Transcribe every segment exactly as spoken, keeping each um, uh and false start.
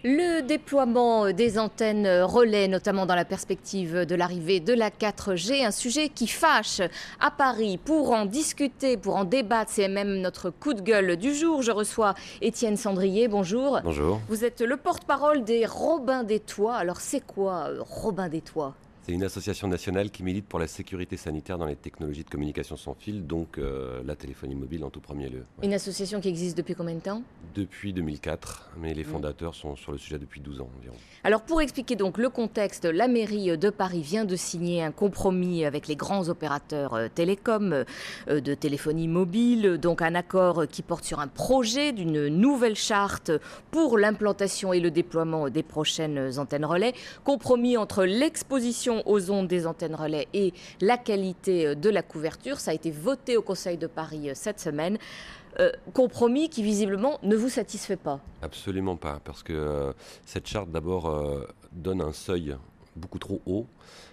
Le déploiement des antennes relais, notamment dans la perspective de l'arrivée de la quatre G, un sujet qui fâche à Paris. Pour en discuter, pour en débattre, c'est même notre coup de gueule du jour. Je reçois Étienne Sandrier, bonjour. Bonjour. Vous êtes le porte-parole des Robins des Toits. Alors c'est quoi euh, Robins des Toits ? C'est une association nationale qui milite pour la sécurité sanitaire dans les technologies de communication sans fil, donc euh, la téléphonie mobile en tout premier lieu. Ouais. Une association qui existe depuis combien de temps ? Depuis deux mille quatre, mais les fondateurs mmh. sont sur le sujet depuis douze ans environ. Alors pour expliquer donc le contexte, la mairie de Paris vient de signer un compromis avec les grands opérateurs euh, télécoms euh, de téléphonie mobile, donc un accord qui porte sur un projet d'une nouvelle charte pour l'implantation et le déploiement des prochaines antennes relais. Compromis entre l'exposition aux ondes des antennes relais et la qualité de la couverture. Ça a été voté au Conseil de Paris cette semaine. Euh, compromis qui visiblement ne vous satisfait pas. Absolument pas, parce que euh, cette charte d'abord euh, donne un seuil beaucoup trop haut.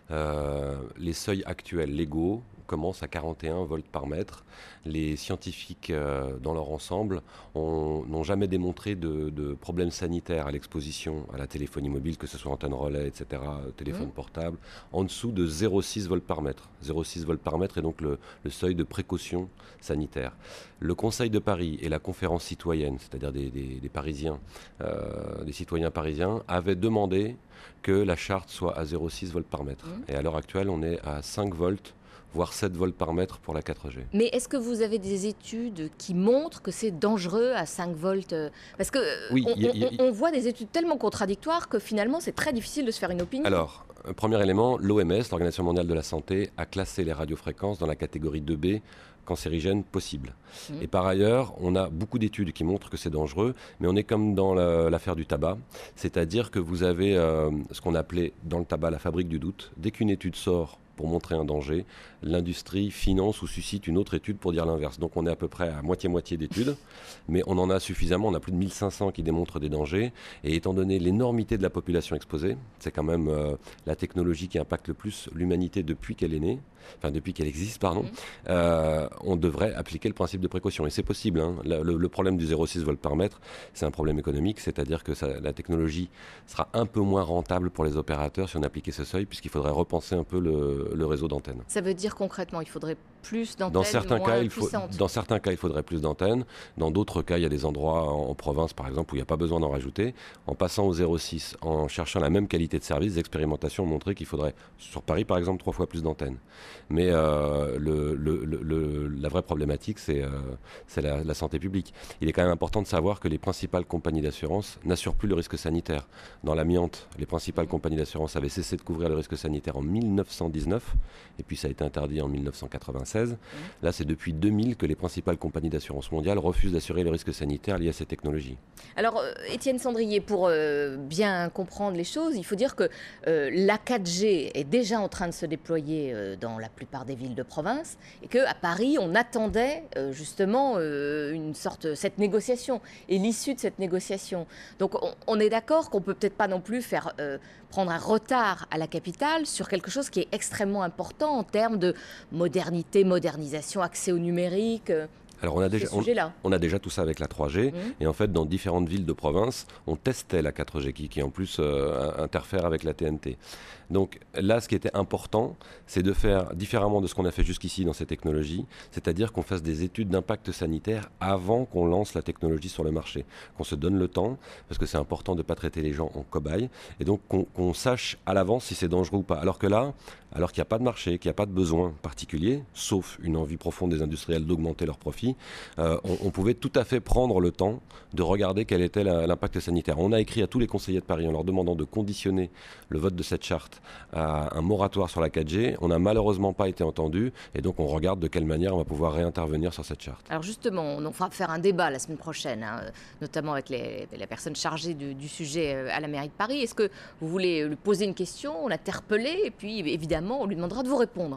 Euh, les seuils actuels légaux commencent à quarante et un volts par mètre. Les scientifiques euh, dans leur ensemble ont, n'ont jamais démontré de, de problèmes sanitaires à l'exposition à la téléphonie mobile, que ce soit antenne relais, et cetera, téléphone mmh. portable, en dessous de zéro virgule six volts par mètre. zéro virgule six volts par mètre est donc le, le seuil de précaution sanitaire. Le Conseil de Paris et la conférence citoyenne, c'est-à-dire des, des, des Parisiens, euh, des citoyens parisiens, avaient demandé que la charte soit à zéro virgule six volts par mètre. Mmh. Et à l'heure actuelle, on est à cinq volts, voire sept volts par mètre pour la quatre G. Mais est-ce que vous avez des études qui montrent que c'est dangereux à cinq volts ? Parce qu'on oui, on, on voit des études tellement contradictoires que finalement c'est très difficile de se faire une opinion. Alors, premier élément, l'O M S, l'Organisation mondiale de la santé, a classé les radiofréquences dans la catégorie deux B, cancérigène possible. Mmh. Et par ailleurs, on a beaucoup d'études qui montrent que c'est dangereux, mais on est comme dans la, l'affaire du tabac, c'est-à-dire que vous avez euh, ce qu'on appelait dans le tabac la fabrique du doute. Dès qu'une étude sort pour montrer un danger, l'industrie finance ou suscite une autre étude pour dire l'inverse. Donc on est à peu près à moitié-moitié d'études, mais on en a suffisamment, on a plus de mille cinq cents qui démontrent des dangers, et étant donné l'énormité de la population exposée, c'est quand même euh, la technologie qui impacte le plus l'humanité depuis qu'elle est née, enfin depuis qu'elle existe, pardon, mmh. euh, on devrait appliquer le principe de précaution, et c'est possible. Hein. Le, le, le problème du zéro virgule six volts par mètre, c'est un problème économique, c'est-à-dire que ça, la technologie sera un peu moins rentable pour les opérateurs si on appliquait ce seuil, puisqu'il faudrait repenser un peu le le réseau d'antennes. Ça veut dire concrètement, il faudrait plus d'antennes, dans certains moins cas, il faut, puissantes. Dans certains cas, il faudrait plus d'antennes. Dans d'autres cas, il y a des endroits en, en province, par exemple, où il n'y a pas besoin d'en rajouter. En passant au zéro virgule six, en cherchant la même qualité de service, les expérimentations ont montré qu'il faudrait, sur Paris, par exemple, trois fois plus d'antennes. Mais euh, le, le, le, le, la vraie problématique, c'est, euh, c'est la, la santé publique. Il est quand même important de savoir que les principales compagnies d'assurance n'assurent plus le risque sanitaire. Dans l'amiante, les principales compagnies d'assurance avaient cessé de couvrir le risque sanitaire en mille neuf cent dix-neuf, et puis ça a été interdit en mille neuf cent quatre-vingt-seize. Mmh. Là, c'est depuis deux mille que les principales compagnies d'assurance mondiale refusent d'assurer le risque sanitaire lié à ces technologies. Alors, euh, Étienne Sandrier, pour euh, bien comprendre les choses, il faut dire que euh, la quatre G est déjà en train de se déployer euh, dans la plupart des villes de province, et qu'à Paris, on attendait euh, justement euh, une sorte, cette négociation, et l'issue de cette négociation. Donc, on, on est d'accord qu'on peut peut-être pas non plus faire euh, prendre un retard à la capitale sur quelque chose qui est extrêmement important en termes de modernité, modernisation, accès au numérique. Alors on a, déjà, on, on a déjà tout ça avec la trois G, mmh. et en fait dans différentes villes de province, on testait la quatre G qui, qui en plus euh, interfère avec la T N T. Donc là, ce qui était important, c'est de faire différemment de ce qu'on a fait jusqu'ici dans ces technologies, c'est-à-dire qu'on fasse des études d'impact sanitaire avant qu'on lance la technologie sur le marché, qu'on se donne le temps, parce que c'est important de ne pas traiter les gens en cobayes, et donc qu'on, qu'on sache à l'avance si c'est dangereux ou pas. Alors que là, alors qu'il n'y a pas de marché, qu'il n'y a pas de besoin particulier, sauf une envie profonde des industriels d'augmenter leurs profits, euh, on, on pouvait tout à fait prendre le temps de regarder quel était la, l'impact sanitaire. On a écrit à tous les conseillers de Paris en leur demandant de conditionner le vote de cette charte à un moratoire sur la quatre G. On n'a malheureusement pas été entendu, et donc on regarde de quelle manière on va pouvoir réintervenir sur cette charte. Alors justement, on va faire un débat la semaine prochaine, hein, notamment avec les, les personnes chargées du, du sujet à la mairie de Paris. Est-ce que vous voulez lui poser une question, l'interpeller, et puis évidemment on lui demandera de vous répondre?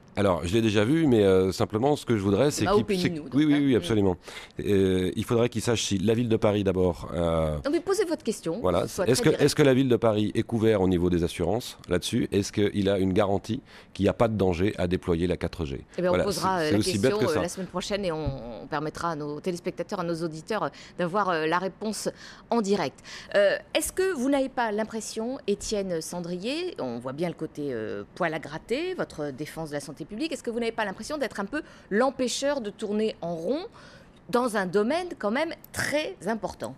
Alors, je l'ai déjà vu, mais euh, simplement, ce que je voudrais, c'est qu'il... puisse... Oui, oui, oui, absolument. Euh, il faudrait qu'il sache si la ville de Paris, d'abord... Euh, non, mais posez votre question. Voilà. Est-ce que, est-ce que la ville de Paris est couverte au niveau des assurances là-dessus? Est-ce qu'il a une garantie qu'il n'y a pas de danger à déployer la quatre G? Eh bien, voilà. On posera c'est, la c'est question que la semaine prochaine et on, on permettra à nos téléspectateurs, à nos auditeurs, d'avoir la réponse en direct. Euh, est-ce que vous n'avez pas l'impression, Étienne Sandrié, on voit bien le côté euh, poil à gratter, votre défense de la santé publique, est-ce que vous n'avez pas l'impression d'être un peu l'empêcheur de tourner en rond dans un domaine quand même très important?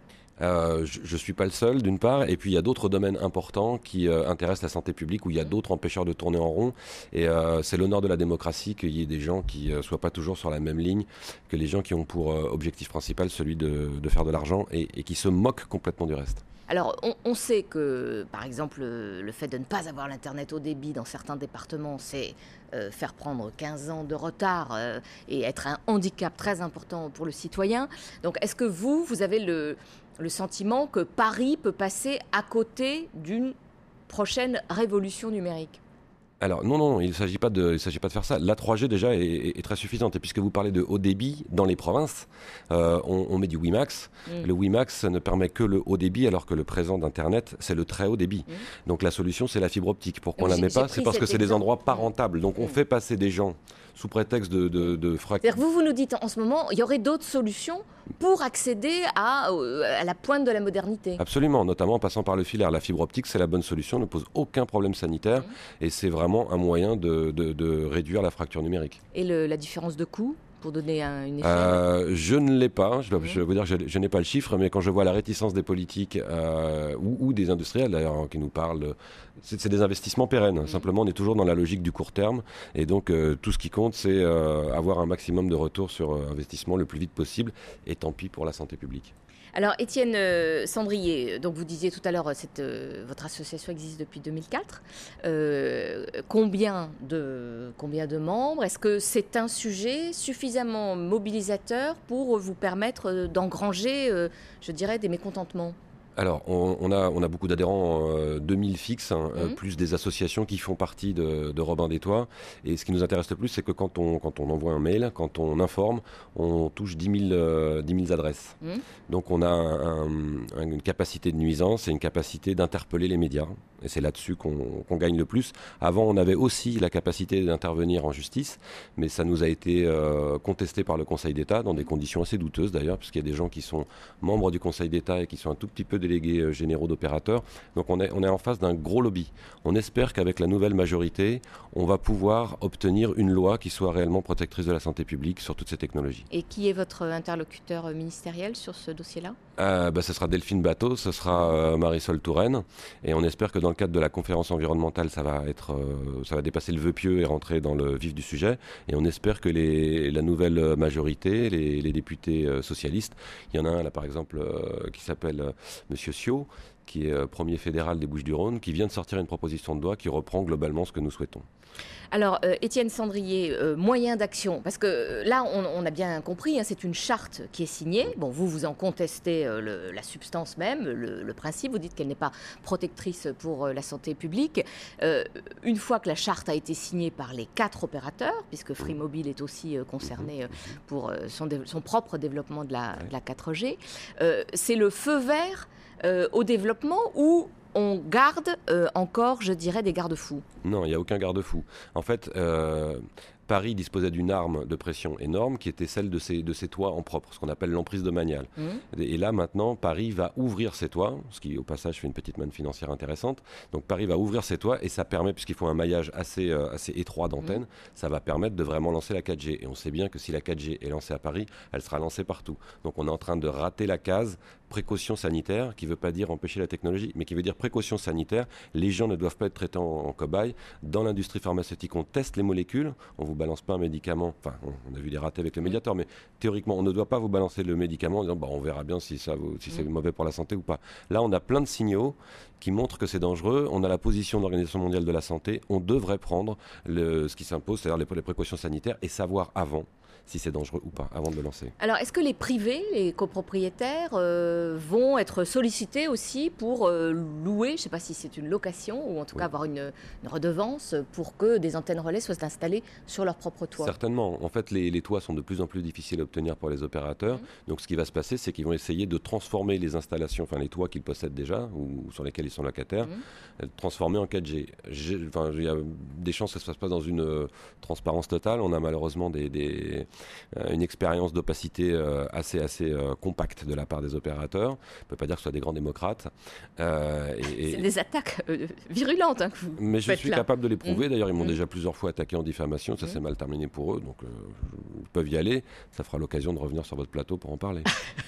Euh, je ne suis pas le seul, d'une part, et puis il y a d'autres domaines importants qui euh, intéressent la santé publique, où il y a d'autres empêcheurs de tourner en rond, et euh, c'est l'honneur de la démocratie qu'il y ait des gens qui ne euh, soient pas toujours sur la même ligne que les gens qui ont pour euh, objectif principal celui de, de faire de l'argent et, et qui se moquent complètement du reste. Alors, on, on sait que, par exemple, le fait de ne pas avoir l'Internet haut débit dans certains départements, c'est euh, faire prendre quinze ans de retard euh, et être un handicap très important pour le citoyen. Donc, est-ce que vous, vous avez le, le sentiment que Paris peut passer à côté d'une prochaine révolution numérique ? Alors non, non, il ne s'agit pas de, il s'agit pas de faire ça. La trois G déjà est, est, est très suffisante. Et puisque vous parlez de haut débit dans les provinces, euh, on, on met du WiMax. Mmh. Le WiMax ne permet que le haut débit, alors que le présent d'Internet, c'est le très haut débit. Mmh. Donc la solution, c'est la fibre optique. Pourquoi on ne la met pas? C'est parce que c'est des endroits pas rentables. Donc on mmh. fait passer des gens sous prétexte de, de, de fracture. C'est-à-dire que vous, vous nous dites en ce moment, il y aurait d'autres solutions pour accéder à, à la pointe de la modernité. Absolument, notamment en passant par le filaire. La fibre optique, c'est la bonne solution, ne pose aucun problème sanitaire mmh. et c'est vraiment un moyen de, de, de réduire la fracture numérique. Et le, la différence de coût pour donner un, une échelle? euh, Je ne l'ai pas, je, mmh. je vais vous dire que je, je n'ai pas le chiffre, mais quand je vois la réticence des politiques euh, ou, ou des industriels d'ailleurs qui nous parlent, c'est, c'est des investissements pérennes. Mmh. Simplement, on est toujours dans la logique du court terme et donc euh, tout ce qui compte, c'est euh, avoir un maximum de retour sur euh, investissement le plus vite possible et tant pis pour la santé publique. Alors, Étienne euh, Sandrié, donc vous disiez tout à l'heure, cette, euh, votre association existe depuis deux mille quatre. Euh, combien, de, combien de membres? Est-ce que c'est un sujet suffisamment mobilisateur pour vous permettre d'engranger, euh, je dirais, des mécontentements? Alors, on, on, a, on a beaucoup d'adhérents, euh, deux mille fixes, hein, mmh. euh, plus des associations qui font partie de, de Robin des Toits. Et ce qui nous intéresse le plus, c'est que quand on, quand on envoie un mail, quand on informe, on touche dix mille, euh, dix mille adresses. Mmh. Donc on a un, un, une capacité de nuisance et une capacité d'interpeller les médias. Et c'est là-dessus qu'on, qu'on gagne le plus. Avant, on avait aussi la capacité d'intervenir en justice, mais ça nous a été euh, contesté par le Conseil d'État, dans des conditions assez douteuses d'ailleurs, puisqu'il y a des gens qui sont membres du Conseil d'État et qui sont un tout petit peu délégués généraux d'opérateurs. Donc on est, on est en face d'un gros lobby. On espère qu'avec la nouvelle majorité, on va pouvoir obtenir une loi qui soit réellement protectrice de la santé publique sur toutes ces technologies. Et qui est votre interlocuteur ministériel sur ce dossier-là? euh, bah, Ce sera Delphine Bateau, ce sera euh, Marisol Touraine. Et on espère que dans le cadre de la conférence environnementale, ça va, être, euh, ça va dépasser le vœu pieux et rentrer dans le vif du sujet. Et on espère que les, la nouvelle majorité, les, les députés euh, socialistes, il y en a un là par exemple euh, qui s'appelle euh, Monsieur Ciot, qui est euh, premier fédéral des Bouches-du-Rhône, qui vient de sortir une proposition de loi qui reprend globalement ce que nous souhaitons. Alors, euh, Étienne Sandrié, euh, moyens d'action, parce que euh, là, on, on a bien compris, hein, c'est une charte qui est signée. Bon, vous, vous en contestez euh, le, la substance même, le, le principe. Vous dites qu'elle n'est pas protectrice pour euh, la santé publique. Euh, une fois que la charte a été signée par les quatre opérateurs, puisque Free Mobile est aussi euh, concerné euh, pour euh, son, dé- son propre développement de la, de la quatre G, euh, c'est le feu vert euh, au développement ou on garde euh, encore, je dirais, des garde-fous? Non, il n'y a aucun garde-fou. En fait, euh, Paris disposait d'une arme de pression énorme qui était celle de ses, de ses toits en propre, ce qu'on appelle l'emprise domaniale. Mmh. Et, et là, maintenant, Paris va ouvrir ses toits, ce qui, au passage, fait une petite manne financière intéressante. Donc, Paris va ouvrir ses toits et ça permet, puisqu'il faut un maillage assez, euh, assez étroit d'antennes, mmh. ça va permettre de vraiment lancer la quatre G. Et on sait bien que si la quatre G est lancée à Paris, elle sera lancée partout. Donc, on est en train de rater la case précaution sanitaire, qui ne veut pas dire empêcher la technologie, mais qui veut dire précaution sanitaire. Les gens ne doivent pas être traités en, en cobaye. Dans l'industrie pharmaceutique, on teste les molécules, on ne vous balance pas un médicament, enfin, on a vu les ratés avec le médiateur, mais théoriquement, on ne doit pas vous balancer le médicament en disant, bah, on verra bien si, ça, si c'est mauvais pour la santé ou pas. Là, on a plein de signaux qui montrent que c'est dangereux. On a la position de l'Organisation mondiale de la santé. On devrait prendre le, ce qui s'impose, c'est-à-dire les, les précautions sanitaires et savoir avant si c'est dangereux ou pas, avant de le lancer. Alors, est-ce que les privés, les copropriétaires, euh, vont être sollicités aussi pour euh, louer, je ne sais pas si c'est une location, ou en tout oui. cas avoir une, une redevance pour que des antennes relais soient installées sur leur propre toit? Certainement. En fait, les, les toits sont de plus en plus difficiles à obtenir pour les opérateurs. Mmh. Donc, ce qui va se passer, c'est qu'ils vont essayer de transformer les installations, enfin les toits qu'ils possèdent déjà, ou sur lesquels ils sont locataires, mmh. transformer en quatre G. Enfin, il y a des chances que ça se passe dans une euh, transparence totale. On a malheureusement des, des, euh, une expérience d'opacité euh, assez, assez euh, compacte de la part des opérateurs. On ne peut pas dire que ce soit des grands démocrates. Euh, et, et... C'est des attaques euh, virulentes hein, que vous Mais je suis là. capable de les prouver. Mmh. D'ailleurs, ils m'ont mmh. déjà plusieurs fois attaqué en diffamation. Ça mmh. s'est mal terminé pour eux. Donc, euh, ils peuvent y aller. Ça fera l'occasion de revenir sur votre plateau pour en parler.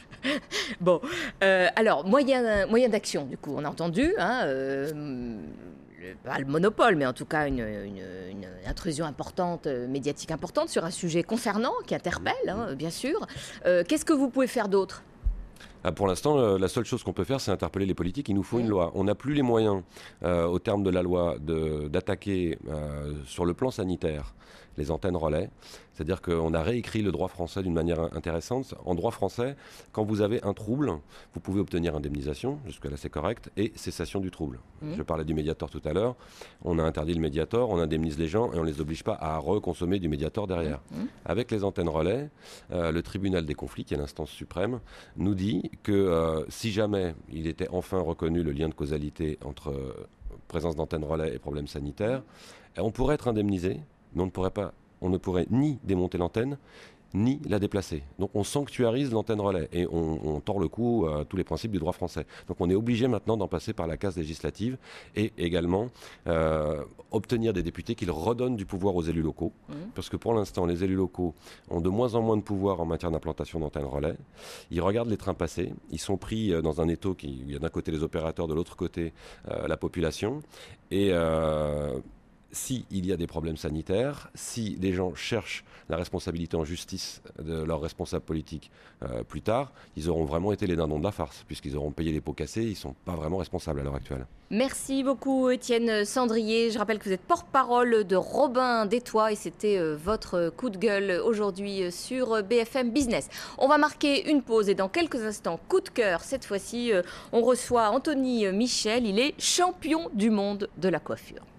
Bon, euh, alors, moyen, moyen d'action, du coup, on a entendu, hein, euh, le, pas le monopole, mais en tout cas une, une, une intrusion importante, euh, médiatique importante sur un sujet concernant, qui interpelle, hein, bien sûr. Euh, qu'est-ce que vous pouvez faire d'autre ? Ah, pour l'instant, euh, la seule chose qu'on peut faire, c'est interpeller les politiques. Il nous faut mmh. une loi. On n'a plus les moyens, euh, au terme de la loi, de, d'attaquer euh, sur le plan sanitaire les antennes relais. C'est-à-dire qu'on a réécrit le droit français d'une manière intéressante. En droit français, quand vous avez un trouble, vous pouvez obtenir indemnisation, jusque-là c'est correct, et cessation du trouble. Mmh. Je parlais du Mediator tout à l'heure. On a interdit le Mediator, on indemnise les gens et on ne les oblige pas à reconsommer du Mediator derrière. Mmh. Avec les antennes relais, euh, le tribunal des conflits, qui est l'instance suprême, nous dit que euh, si jamais il était enfin reconnu le lien de causalité entre euh, présence d'antennes relais et problèmes sanitaires, mmh. on pourrait être indemnisé, mais on ne pourrait pas, on ne pourrait ni démonter l'antenne, ni la déplacer. Donc on sanctuarise l'antenne relais et on, on tord le cou à tous les principes du droit français. Donc on est obligé maintenant d'en passer par la case législative et également euh, obtenir des députés qui redonnent du pouvoir aux élus locaux. Mmh. Parce que pour l'instant, les élus locaux ont de moins en moins de pouvoir en matière d'implantation d'antennes relais. Ils regardent les trains passer, ils sont pris dans un étau qui, il y a d'un côté les opérateurs, de l'autre côté euh, la population. Et... Euh, S'il y a des problèmes sanitaires, si les gens cherchent la responsabilité en justice de leurs responsables politiques euh, plus tard, ils auront vraiment été les dindons de la farce, puisqu'ils auront payé les pots cassés, ils ne sont pas vraiment responsables à l'heure actuelle. Merci beaucoup Étienne Sandrier. Je rappelle que vous êtes porte-parole de Robin des Toits et c'était euh, votre coup de gueule aujourd'hui sur B F M Business. On va marquer une pause et dans quelques instants, coup de cœur. Cette fois-ci, euh, on reçoit Anthony Michel. Il est champion du monde de la coiffure.